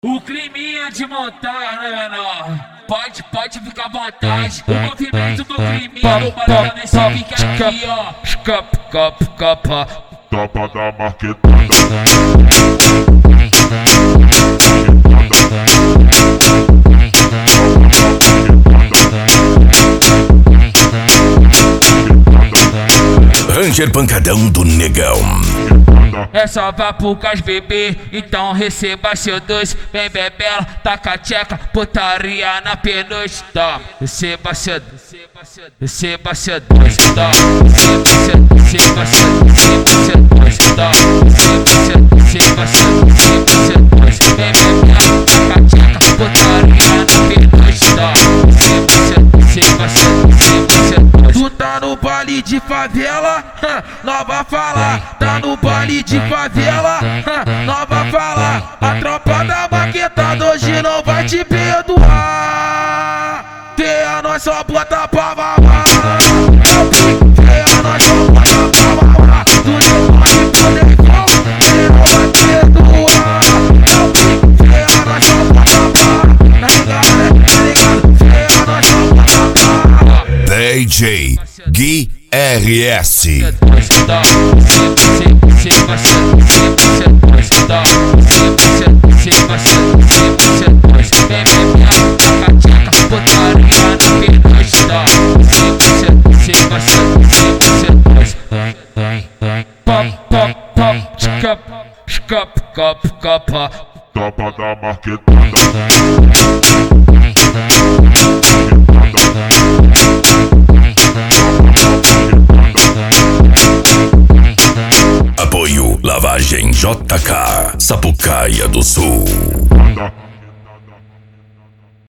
O climinha de montar, né, menor? Pode ficar à vontade. O movimento do climinha no barulho nesse pique aqui, ó. Capa da marquetada. Ranger Pancadão do Negão. É só vapo com as bebê, então receba seu doce. Vem bebela, taca tcheca, putaria na penugem. Receba seu doce, receba seu doce, receba seu doce, receba seu doce. Vem bebela, taca tcheca, putaria na penugem. Receba seu doce. Tu tá no baile de favela, nova fala. Tá no baile de favela, nova fala. A tropa da maquetada hoje não vai te perdoar. Tem a nós só bota pra mamar. Tem a nós só bota pra mamar. Tu não vai poder não, tem não vai perdoar. Tem a nós só bota pra, tá ligado? Tem a nós só bota pra DJ Gui RS. Tropa da marquetada. Apoio Lavagem JK, Sapucaia do Sul.